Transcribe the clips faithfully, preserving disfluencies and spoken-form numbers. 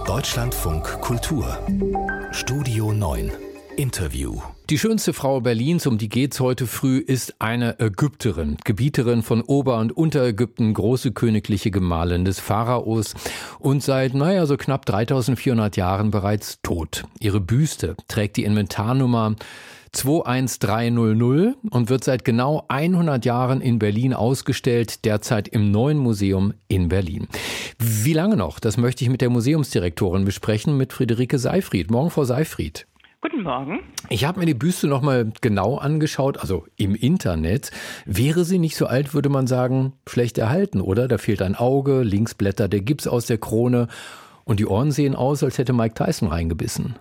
Deutschlandfunk Kultur Studio neun Interview. Die schönste Frau Berlins, um die geht's heute früh, ist eine Ägypterin, Gebieterin von Ober- und Unterägypten, große königliche Gemahlin des Pharaos und seit, naja, so knapp dreitausendvierhundert Jahren bereits tot. Ihre Büste trägt die Inventarnummer zwei eins drei null null und wird seit genau hundert Jahren in Berlin ausgestellt, derzeit im Neuen Museum in Berlin. Wie lange noch? Das möchte ich mit der Museumsdirektorin besprechen, mit Friederike Seyfried. Morgen, Frau Seyfried. Guten Morgen. Ich habe mir die Büste noch mal genau angeschaut, also im Internet. Wäre sie nicht so alt, würde man sagen, schlecht erhalten, oder? Da fehlt ein Auge, links blättert der Gips aus der Krone und die Ohren sehen aus, als hätte Mike Tyson reingebissen.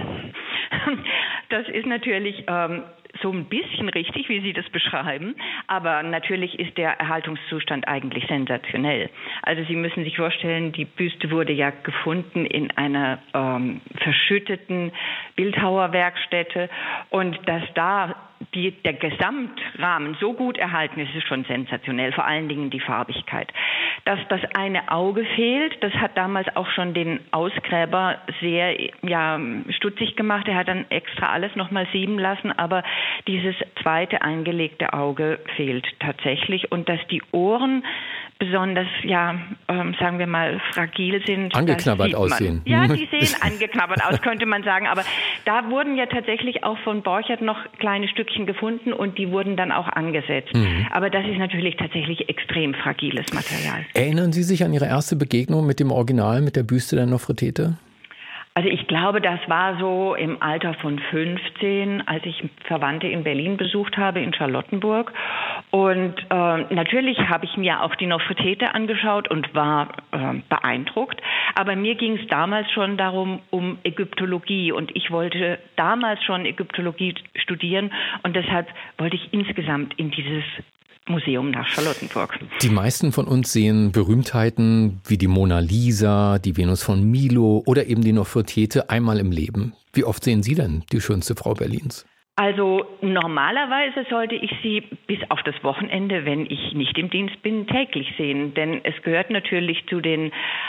Das ist natürlich ähm, so ein bisschen richtig, wie Sie das beschreiben, aber natürlich ist der Erhaltungszustand eigentlich sensationell. Also Sie müssen sich vorstellen, die Büste wurde ja gefunden in einer ähm, verschütteten Bildhauerwerkstätte und dass da die, der Gesamtrahmen so gut erhalten ist, ist schon sensationell, vor allen Dingen die Farbigkeit. Dass das eine Auge fehlt, das hat damals auch schon den Ausgräber sehr ja, stutzig gemacht. Er hat dann extra alles nochmal sieben lassen, aber dieses zweite eingelegte Auge fehlt tatsächlich. Und dass die Ohren besonders, ja, ähm, sagen wir mal, fragil sind. Angeknabbert aussehen. Ja, die sehen angeknabbert aus, könnte man sagen. Aber da wurden ja tatsächlich auch von Borchert noch kleine Stückchen gefunden und die wurden dann auch angesetzt. Mhm. Aber das ist natürlich tatsächlich extrem fragiles Material. Erinnern Sie sich an Ihre erste Begegnung mit dem Original, mit der Büste der Nofretete? Also ich glaube, das war so im Alter von fünfzehn, als ich Verwandte in Berlin besucht habe, in Charlottenburg. Und äh, natürlich habe ich mir auch die Nofretete angeschaut und war äh, beeindruckt. Aber mir ging es damals schon darum, um Ägyptologie. Und ich wollte damals schon Ägyptologie studieren. Und deshalb wollte ich insgesamt in dieses Museum nach Charlottenburg. Die meisten von uns sehen Berühmtheiten wie die Mona Lisa, die Venus von Milo oder eben die Nofretete einmal im Leben. Wie oft sehen Sie denn die schönste Frau Berlins? Also normalerweise sollte ich sie bis auf das Wochenende, wenn ich nicht im Dienst bin, täglich sehen. Denn es gehört natürlich zu den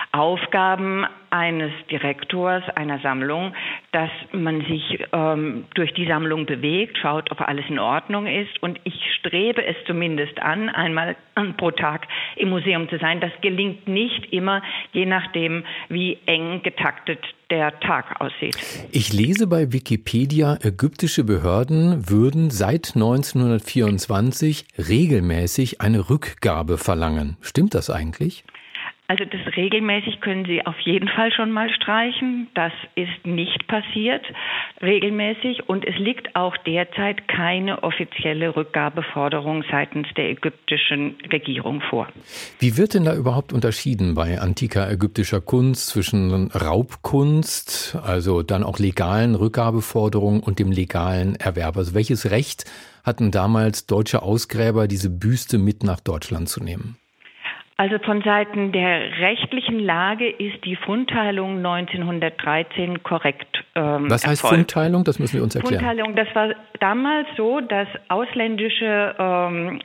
Aufgaben eines Direktors einer Sammlung, dass man sich ähm, durch die Sammlung bewegt, schaut, ob alles in Ordnung ist. Und ich strebe es zumindest an, einmal pro Tag im Museum zu sein. Das gelingt nicht immer, je nachdem, wie eng getaktet der Tag aussieht. Ich lese bei Wikipedia, ägyptische Behörden würden seit neunzehnhundertvierundzwanzig regelmäßig eine Rückgabe verlangen. Stimmt das eigentlich? Also das regelmäßig können Sie auf jeden Fall schon mal streichen. Das ist nicht passiert regelmäßig und es liegt auch derzeit keine offizielle Rückgabeforderung seitens der ägyptischen Regierung vor. Wie wird denn da überhaupt unterschieden bei antiker ägyptischer Kunst zwischen Raubkunst, also dann auch legalen Rückgabeforderungen und dem legalen Erwerb? Also welches Recht hatten damals deutsche Ausgräber, diese Büste mit nach Deutschland zu nehmen? Also von Seiten der rechtlichen Lage ist die Fundteilung neunzehnhundertdreizehn korrekt ähm, Was heißt erfolgt. Fundteilung? Das müssen wir uns erklären. Fundteilung, das war damals so, dass ausländische ähm,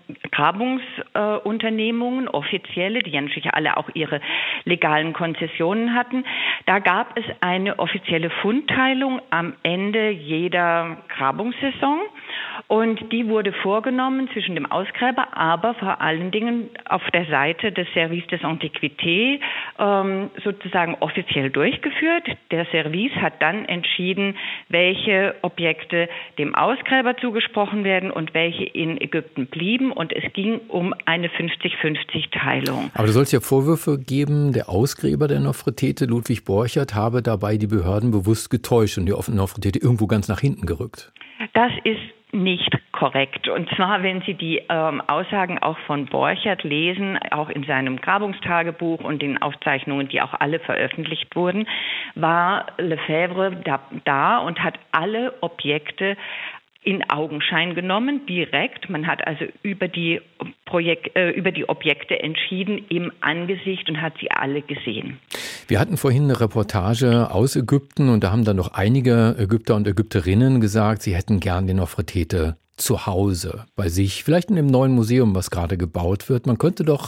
Grabungsunternehmungen, äh, offizielle, die ja natürlich alle auch ihre legalen Konzessionen hatten, da gab es eine offizielle Fundteilung am Ende jeder Grabungssaison. Und die wurde vorgenommen zwischen dem Ausgräber, aber vor allen Dingen auf der Seite des Service des Antiquités ähm, sozusagen offiziell durchgeführt. Der Service hat dann entschieden, welche Objekte dem Ausgräber zugesprochen werden und welche in Ägypten blieben. Und es ging um eine fünfzig fünfzig Teilung. Aber da soll es ja Vorwürfe geben, der Ausgräber der Nofretete, Ludwig Borchert, habe dabei die Behörden bewusst getäuscht und die Nofretete irgendwo ganz nach hinten gerückt. Das ist nicht korrekt. Und zwar, wenn Sie die ähm, Aussagen auch von Borchert lesen, auch in seinem Grabungstagebuch und den Aufzeichnungen, die auch alle veröffentlicht wurden, war Lefebvre da, da und hat alle Objekte in Augenschein genommen, direkt. Man hat also über die, Projek- äh, über die Objekte entschieden im Angesicht und hat sie alle gesehen. Wir hatten vorhin eine Reportage aus Ägypten und da haben dann noch einige Ägypter und Ägypterinnen gesagt, sie hätten gern die Nofretete zu Hause bei sich, vielleicht in dem neuen Museum, was gerade gebaut wird. Man könnte doch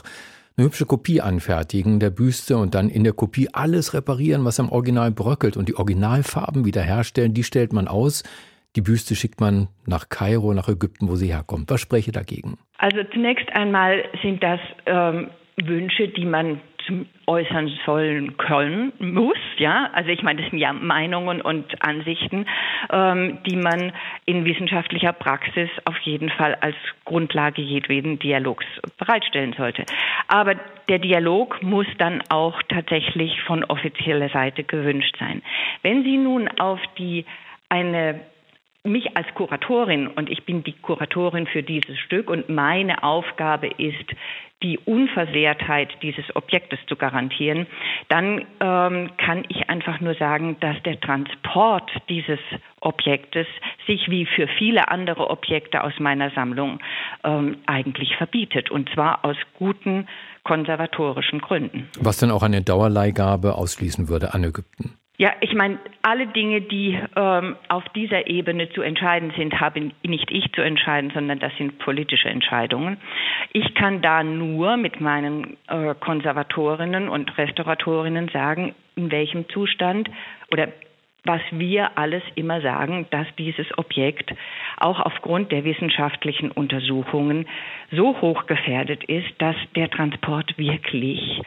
eine hübsche Kopie anfertigen der Büste und dann in der Kopie alles reparieren, was am Original bröckelt und die Originalfarben wiederherstellen, die stellt man aus. Die Büste schickt man nach Kairo, nach Ägypten, wo sie herkommt. Was spreche dagegen? Also zunächst einmal sind das ähm, Wünsche, die man zum äußern sollen können, muss, ja. Also ich meine, das sind ja Meinungen und Ansichten, ähm, die man in wissenschaftlicher Praxis auf jeden Fall als Grundlage jedweden Dialogs bereitstellen sollte. Aber der Dialog muss dann auch tatsächlich von offizieller Seite gewünscht sein. Wenn Sie nun auf die eine mich als Kuratorin, und ich bin die Kuratorin für dieses Stück und meine Aufgabe ist, die Unversehrtheit dieses Objektes zu garantieren, dann ähm, kann ich einfach nur sagen, dass der Transport dieses Objektes sich wie für viele andere Objekte aus meiner Sammlung ähm, eigentlich verbietet, und zwar aus guten konservatorischen Gründen. Was dann auch eine Dauerleihgabe ausschließen würde an Ägypten. Ja, ich meine, alle Dinge, die ähm, auf dieser Ebene zu entscheiden sind, habe nicht ich zu entscheiden, sondern das sind politische Entscheidungen. Ich kann da nur mit meinen äh, Konservatorinnen und Restauratorinnen sagen, in welchem Zustand oder was wir alles immer sagen, dass dieses Objekt auch aufgrund der wissenschaftlichen Untersuchungen so hoch gefährdet ist, dass der Transport wirklich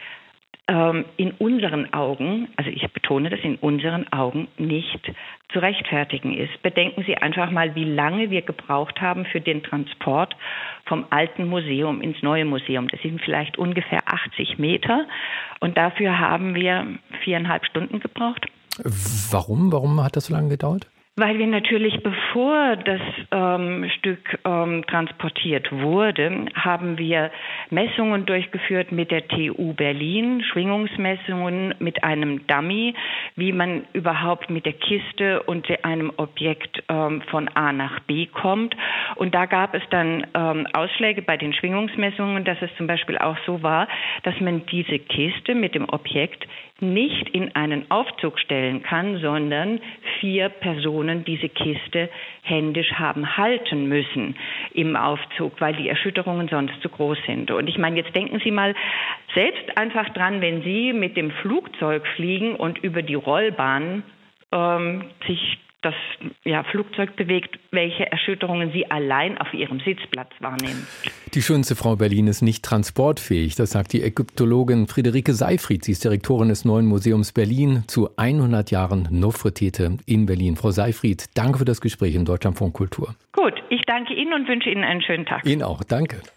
in unseren Augen, also ich betone das, in unseren Augen nicht zu rechtfertigen ist. Bedenken Sie einfach mal, wie lange wir gebraucht haben für den Transport vom alten Museum ins neue Museum. Das sind vielleicht ungefähr achtzig Meter und dafür haben wir viereinhalb Stunden gebraucht. Warum? Warum hat das so lange gedauert? Weil wir natürlich, bevor das ähm, Stück ähm, transportiert wurde, haben wir Messungen durchgeführt mit der T U Berlin, Schwingungsmessungen mit einem Dummy, wie man überhaupt mit der Kiste und einem Objekt ähm, von A nach B kommt. Und da gab es dann ähm, Ausschläge bei den Schwingungsmessungen, dass es zum Beispiel auch so war, dass man diese Kiste mit dem Objekt nicht in einen Aufzug stellen kann, sondern vier Personen diese Kiste händisch haben halten müssen im Aufzug, weil die Erschütterungen sonst zu groß sind. Und ich meine, jetzt denken Sie mal selbst einfach dran, wenn Sie mit dem Flugzeug fliegen und über die Rollbahn ähm, sich das ja, Flugzeug bewegt, welche Erschütterungen Sie allein auf Ihrem Sitzplatz wahrnehmen. Die schönste Frau Berlin ist nicht transportfähig, das sagt die Ägyptologin Friederike Seyfried. Sie ist Direktorin des Neuen Museums Berlin zu hundert Jahren Nofretete in Berlin. Frau Seyfried, danke für das Gespräch im Deutschlandfunk Kultur. Gut, ich danke Ihnen und wünsche Ihnen einen schönen Tag. Ihnen auch, danke.